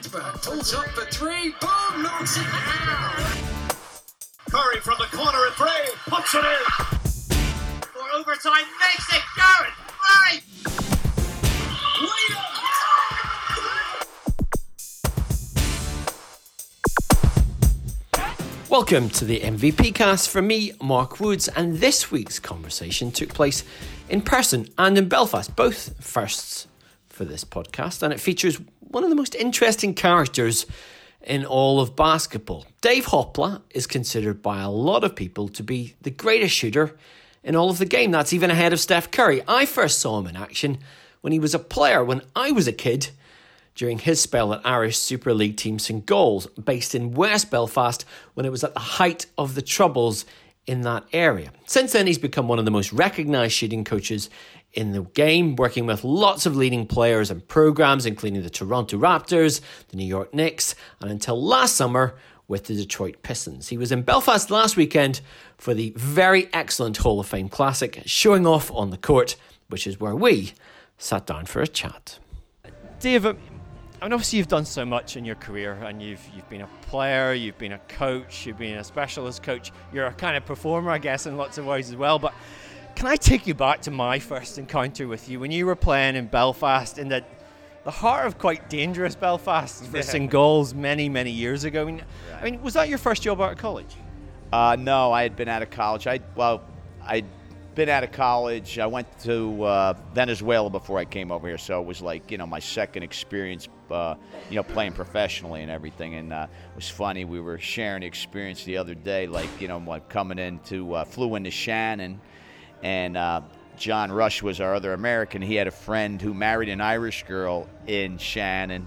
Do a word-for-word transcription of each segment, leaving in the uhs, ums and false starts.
Forsberg pulls up for three, boom, knocks it down. Curry from the corner at three, puts it in. For overtime, makes it Garrett Murray. Welcome to the M V P cast from me, Mark Woods, and this week's conversation took place in person and in Belfast, both firsts for this podcast, and it features one of the most interesting characters in all of basketball. Dave Hopla is considered by a lot of people to be the greatest shooter in all of the game. That's even ahead of Steph Curry. I first saw him in action when he was a player when I was a kid, during his spell at Irish Super League team Saint Gall's, based in West Belfast, when it was at the height of the troubles in that area. Since then, he's become one of the most recognised shooting coaches in the game, working with lots of leading players and programmes, including the Toronto Raptors, the New York Knicks, and until last summer with the Detroit Pistons. He was in Belfast last weekend for the very excellent Hall of Fame Classic, showing off on the court, which is where we sat down for a chat. Dave, I mean, obviously you've done so much in your career, and you've you've been a player, you've been a coach, you've been a specialist coach, you're a kind of performer, I guess, in lots of ways as well, but can I take you back to my first encounter with you when you were playing in Belfast, in the, the heart of quite dangerous Belfast for Yeah. Saint Gall's many, many years ago? I mean, Right. I mean, was that your first job out of college? Uh, no, I had been out of college. I well, I'd been out of college. I went to uh, Venezuela before I came over here, so it was like, you know, my second experience, uh, you know, playing professionally and everything. And uh, it was funny. We were sharing the experience the other day, like, you know, like coming into uh, flew into Shannon, and uh, John Rush was our other American. He had a friend who married an Irish girl in Shannon,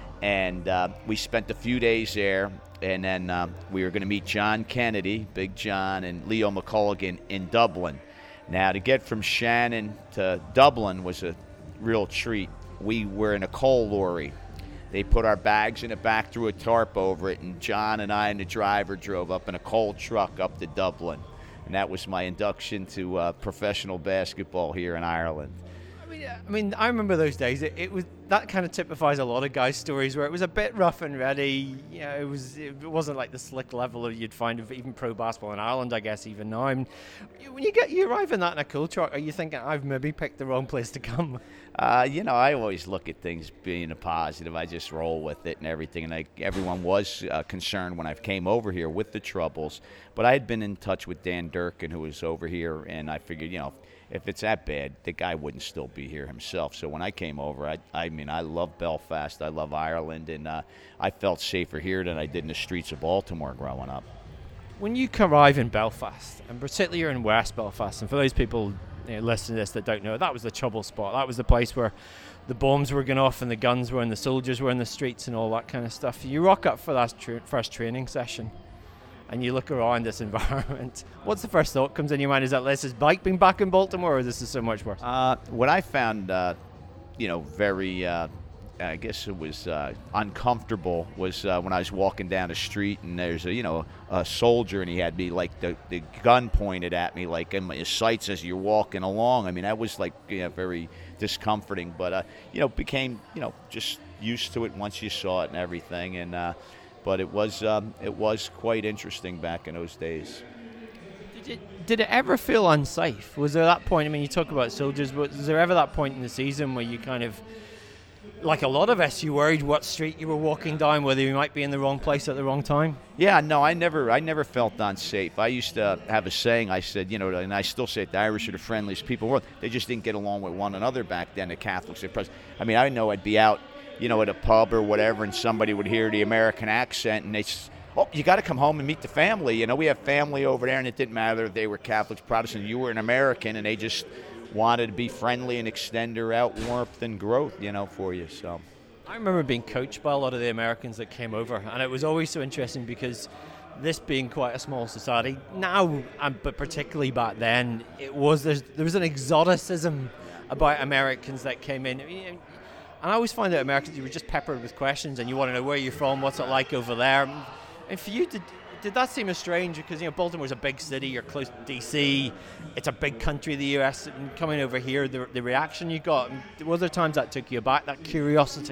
and uh, we spent a few days there. And then uh, we were going to meet John Kennedy, Big John, and Leo McCulligan in Dublin. Now, to get from Shannon to Dublin was a real treat. We were in a coal lorry. They put our bags in the back, threw a tarp over it, and John and I and the driver drove up in a coal truck up to Dublin. And that was my induction to uh, professional basketball here in Ireland. I mean, I mean, I remember those days. It, it was that kind of typifies a lot of guys' stories where it was a bit rough and ready. You know, it was it wasn't like the slick level that you'd find of even pro basketball in Ireland, I guess, even now. I mean, when you get you arrive in that in a cool truck, are you thinking I've maybe picked the wrong place to come? Uh, you know, I always look at things being a positive. I just roll with it and everything. And I, everyone was uh, concerned when I came over here with the troubles. But I had been in touch with Dan Durkin, who was over here, and I figured, you know, if it's that bad, the guy wouldn't still be here himself. So when I came over, I, I mean, I love Belfast. I love Ireland. And uh, I felt safer here than I did in the streets of Baltimore growing up. When you arrive in Belfast, and particularly you're in West Belfast, and for those people, you know, listening to this that don't know, that was the trouble spot. That was the place where the bombs were going off and the guns were and the soldiers were in the streets and all that kind of stuff. You rock up for that tra- first training session and you look around this environment. What's the first thought comes in your mind? Is that this is like being back in Baltimore, or this is so much worse? Uh, what I found, uh, you know, very, uh, I guess it was uh, uncomfortable was uh, when I was walking down the street and there's a, you know, a soldier and he had me like the, the gun pointed at me like in my sights as you're walking along. I mean, that was like, you know, very discomforting, but, uh, you know, became, you know, just used to it once you saw it and everything. And, uh, but it was, um, it was quite interesting back in those days. Did it, did it ever feel unsafe? Was there that point, I mean, you talk about soldiers, but was there ever that point in the season where you kind of, like a lot of us, you worried what street you were walking down, whether you might be in the wrong place at the wrong time? Yeah, no, I never I never felt unsafe. I used to have a saying, I said, you know, and I still say it, the Irish are the friendliest people in the world. They just didn't get along with one another back then, the Catholics. I mean, I know I'd be out, you know, at a pub or whatever, and somebody would hear the American accent, and they s- oh, you got to come home and meet the family. You know, we have family over there, and it didn't matter if they were Catholics, Protestant, you were an American, and they just wanted to be friendly and extend their out warmth and growth, you know, for you. So I remember being coached by a lot of the Americans that came over, and it was always so interesting because this being quite a small society now, and but particularly back then, it was there's, there was an exoticism about Americans that came in. I mean, and I always find that Americans, you were just peppered with questions, and you want to know where you're from, what's it like over there. And for you, did, did that seem as strange? Because, you know, Baltimore's a big city, you're close to D C, it's a big country, the U S, and coming over here, the, the reaction you got, was there times that took you aback, that curiosity?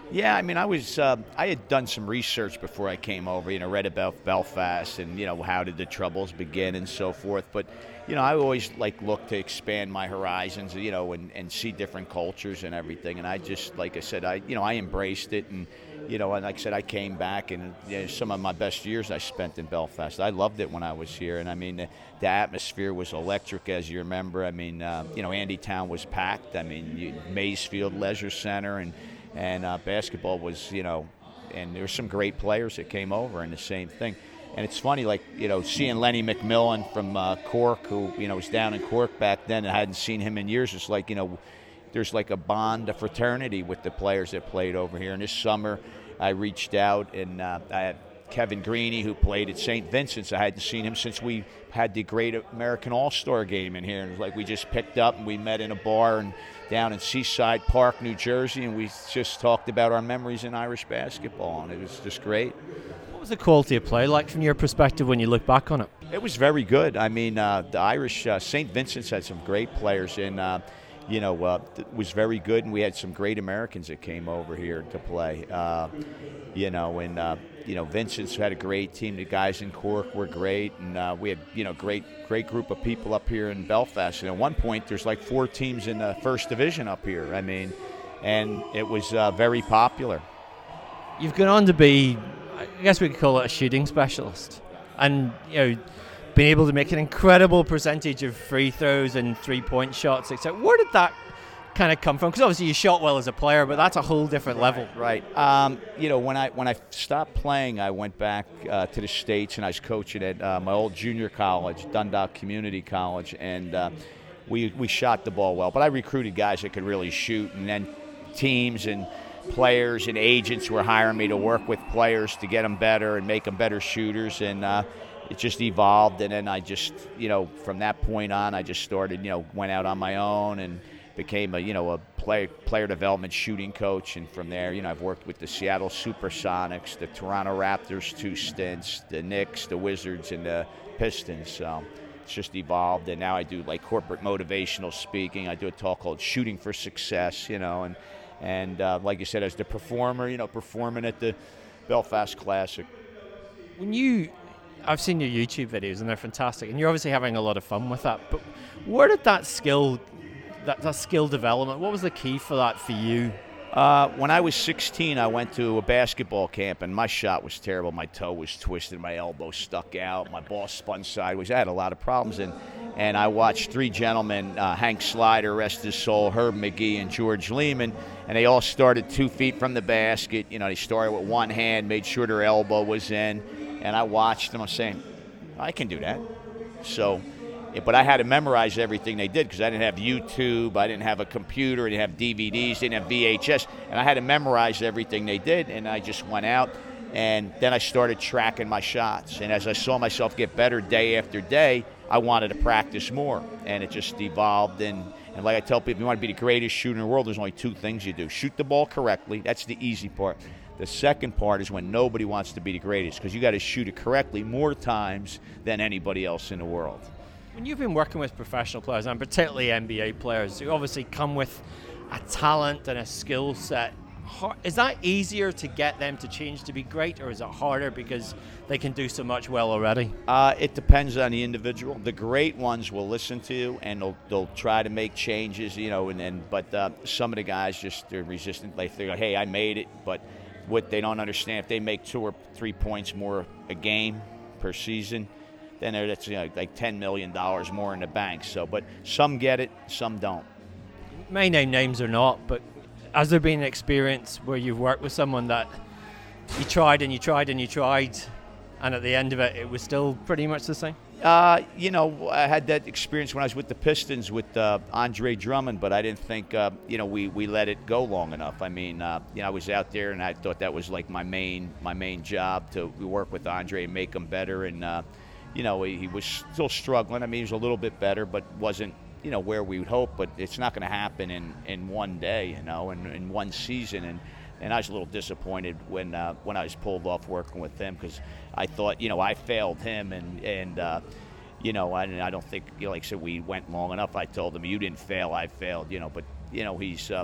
Yeah, I mean, I was uh, I had done some research before I came over. You know, read about Belfast and you know how did the troubles begin and so forth. But you know, I always like look to expand my horizons. You know, and, and see different cultures and everything. And I just, like I said, I you know I embraced it. And you know, and like I said, I came back and you know, some of my best years I spent in Belfast. I loved it when I was here. And I mean, the, the atmosphere was electric, as you remember. I mean, uh, you know, Andy Town was packed. I mean, you, Maysfield Leisure Center and. And uh, basketball was, you know, and there were some great players that came over, and the same thing. And it's funny, like, you know, seeing Lenny McMillan from uh, Cork, who, you know, was down in Cork back then, and I hadn't seen him in years. It's like, you know, there's like a bond, a fraternity with the players that played over here. And this summer, I reached out, and uh, I had Kevin Greeny, who played at Saint Vincent's. I hadn't seen him since we had the Great American All-Star Game in here. And it was like we just picked up, and we met in a bar and down in Seaside Park, New Jersey, and we just talked about our memories in Irish basketball, and it was just great. What was the quality of play like from your perspective when you look back on it? It was very good. I mean, uh, the Irish, uh, Saint Vincent's had some great players, and, uh, you know, uh, it was very good, and we had some great Americans that came over here to play, uh, you know, and, uh, you know, Vincent's had a great team. The guys in Cork were great, and uh, we had, you know, great great group of people up here in Belfast. And at one point, there's like four teams in the first division up here. I mean, and it was uh, very popular. You've gone on to be, I guess we could call it a shooting specialist, and you know, being able to make an incredible percentage of free throws and three-point shots, et cetera. Where did that kind of come from? Because obviously you shot well as a player, but that's a whole different level. Right. Um, you know, when I when I stopped playing, I went back uh, to the States, and I was coaching at uh, my old junior college, Dundalk Community College, and uh, we we shot the ball well. But I recruited guys that could really shoot, and then teams and players and agents were hiring me to work with players to get them better and make them better shooters, and uh, it just evolved. And then I just, you know, from that point on, I just started, you know, went out on my own and became a, you know, a play, player development shooting coach, and from there, you know, I've worked with the Seattle Supersonics, the Toronto Raptors, two stints, the Knicks, the Wizards, and the Pistons. So it's just evolved, and now I do like corporate motivational speaking. I do a talk called Shooting for Success, you know, and and uh, like you said, as the performer, you know, performing at the Belfast Classic. When you, I've seen your YouTube videos, and they're fantastic, and you're obviously having a lot of fun with that. But where did that skill? That, that skill development, what was the key for that for you? Uh, when I was sixteen, I went to a basketball camp, and my shot was terrible. My toe was twisted, my elbow stuck out, my ball spun sideways. I had a lot of problems, and, and I watched three gentlemen, uh, Hank Slider, rest his soul, Herb McGee, and George Lehman, and they all started two feet from the basket. You know, they started with one hand, made sure their elbow was in, and I watched them. I was saying, I can do that. So... But I had to memorize everything they did because I didn't have YouTube, I didn't have a computer, I didn't have D V Ds, didn't have V H S, and I had to memorize everything they did, and I just went out, and then I started tracking my shots. And as I saw myself get better day after day, I wanted to practice more, and it just evolved. And, and like I tell people, if you want to be the greatest shooter in the world, there's only two things you do. Shoot the ball correctly. That's the easy part. The second part is when nobody wants to be the greatest, because you got to shoot it correctly more times than anybody else in the world. When you've been working with professional players, and particularly N B A players, who obviously come with a talent and a skill set, is that easier to get them to change to be great, or is it harder because they can do so much well already? Uh, it depends on the individual. The great ones will listen to you, and they'll, they'll try to make changes, you know, and then, but uh, some of the guys just, they're resistant. Like they go, hey, I made it, but what they don't understand, if they make two or three points more a game per season, then that's, you know, like ten million dollars more in the bank. So, but some get it, some don't. May name names or not, but has there been an experience where you've worked with someone that you tried and you tried and you tried, and at the end of it, it was still pretty much the same? Uh, you know, I had that experience when I was with the Pistons with uh, Andre Drummond, but I didn't think, uh, you know, we, we let it go long enough. I mean, uh, you know, I was out there, and I thought that was like my main my main job, to work with Andre and make him better. And uh, you know, he, he was still struggling. I mean, he was a little bit better, but wasn't, you know, where we would hope. But it's not going to happen in, in one day, you know, in, in one season. And, and I was a little disappointed when uh, when I was pulled off working with him, because I thought, you know, I failed him. And, and uh, you know, I, I don't think, you know, like I said, we went long enough. I told him, you didn't fail, I failed, you know. But, you know, he's, uh,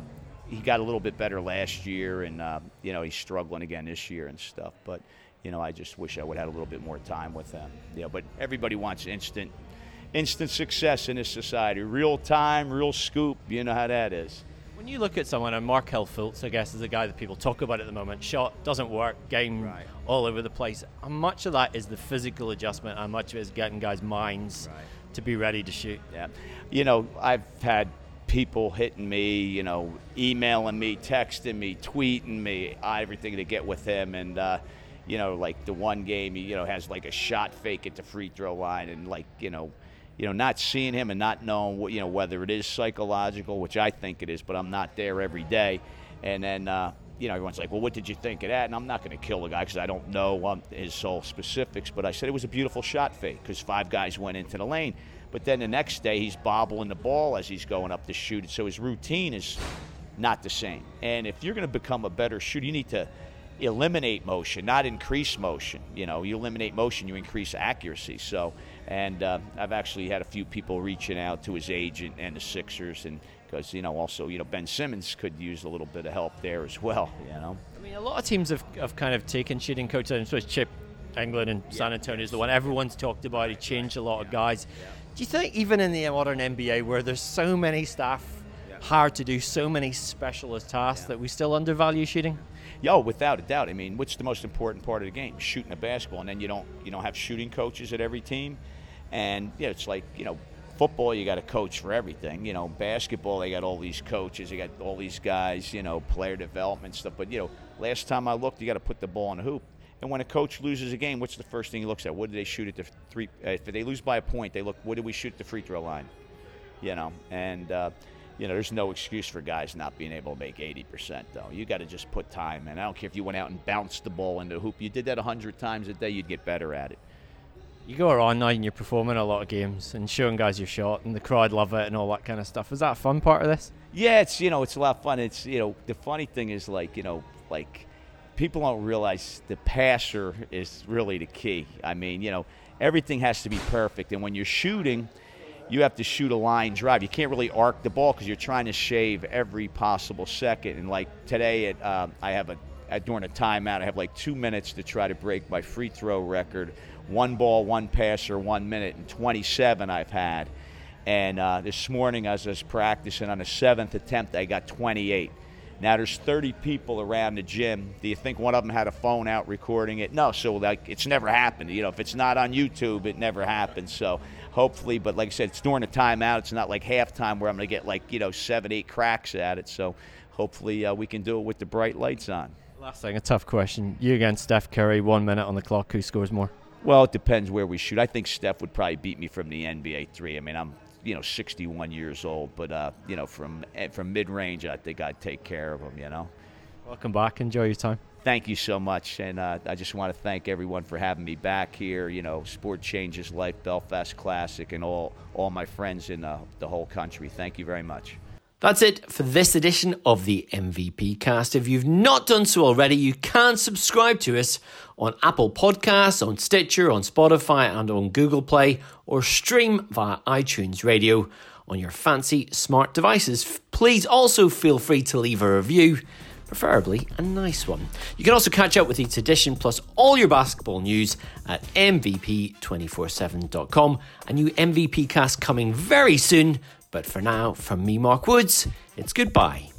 he got a little bit better last year, and uh, you know he's struggling again this year and stuff. But you know, I just wish I would have had a little bit more time with him. Yeah, but everybody wants instant, instant success in this society. Real time, real scoop. You know how that is. When you look at someone, and Markelle Fultz, I guess, is the guy that people talk about at the moment. Shot doesn't work, game right. all over the place. How much of that is the physical adjustment? How much of it is getting guys' minds right. to be ready to shoot? Yeah, you know, I've had people hitting me, you know, emailing me, texting me, tweeting me, everything to get with him, and uh, you know, like the one game, he, you know, has like a shot fake at the free throw line, and like, you know. You know, not seeing him and not knowing what, you know, whether it is psychological, which I think it is, but I'm not there every day. And then, uh, you know, everyone's like, well, what did you think of that? And I'm not going to kill the guy because I don't know um, his whole specifics. But I said it was a beautiful shot fake because five guys went into the lane. But then the next day he's bobbling the ball as he's going up to shoot it. So his routine is not the same. And if you're going to become a better shooter, you need to eliminate motion, not increase motion. You know, you eliminate motion, you increase accuracy. So, and uh, I've actually had a few people reaching out to his agent and the Sixers, and because, you know, also, you know, Ben Simmons could use a little bit of help there as well, you know. I mean, a lot of teams have, have kind of taken shooting coaches, and so it's Chip England and yeah, San Antonio is the one everyone's talked about. He changed a lot yeah, of guys. Yeah. Do you think even in the modern N B A where there's so many staff yeah. hard to do so many specialist tasks yeah. that we still undervalue shooting? Yo, without a doubt. I mean, what's the most important part of the game? Shooting a basketball, and then you don't you don't have shooting coaches at every team. And yeah, it's like, you know, football, you got a coach for everything. You know, basketball, they got all these coaches, they got all these guys, you know, player development stuff. But, you know, last time I looked, you got to put the ball in the hoop. And when a coach loses a game, what's the first thing he looks at? What did they shoot at the three? Uh, if they lose by a point, they look, what did we shoot at the free throw line? You know, and, uh, you know, there's no excuse for guys not being able to make eighty percent, though. You got to just put time in. I don't care if you went out and bounced the ball into the hoop. You did that one hundred times a day, you'd get better at it. You go around now and you're performing a lot of games and showing guys your shot, and the crowd love it and all that kind of stuff. Is that a fun part of this? Yeah, it's, you know, it's a lot of fun. It's, you know, the funny thing is, like, you know, like, people don't realize the passer is really the key. I mean, you know, everything has to be perfect. And when you're shooting, you have to shoot a line drive. You can't really arc the ball because you're trying to shave every possible second. And, like, today at, um, I have a, at, during a timeout, I have, like, two minutes to try to break my free throw record. One ball, one passer, one minute, and twenty-seven I've had. And uh, this morning, as I was practicing on the seventh attempt, I got twenty-eight. Now, there's thirty people around the gym. Do you think one of them had a phone out recording it? No, so, like, it's never happened. You know, if it's not on YouTube, it never happens. So, hopefully, but like I said, it's during a timeout. It's not like halftime where I'm going to get, like, you know, seven, eight cracks at it. So, hopefully, uh, we can do it with the bright lights on. Last thing, a tough question. You against Steph Curry, one minute on the clock. Who scores more? Well, it depends where we shoot. I think Steph would probably beat me from the N B A three. I mean, I'm, you know, sixty-one years old, but, uh, you know, from from mid-range, I think I'd take care of him, you know. Welcome back. Enjoy your time. Thank you so much, and uh, I just want to thank everyone for having me back here. You know, Sport Changes Life, Belfast Classic, and all, all my friends in uh, the whole country. Thank you very much. That's it for this edition of the M V P Cast. If you've not done so already, you can subscribe to us on Apple Podcasts, on Stitcher, on Spotify, and on Google Play, or stream via iTunes Radio on your fancy smart devices. Please also feel free to leave a review, preferably a nice one. You can also catch up with each edition plus all your basketball news at M V P two forty-seven dot com. A new M V P Cast coming very soon. But for now, from me, Mark Woods, it's goodbye.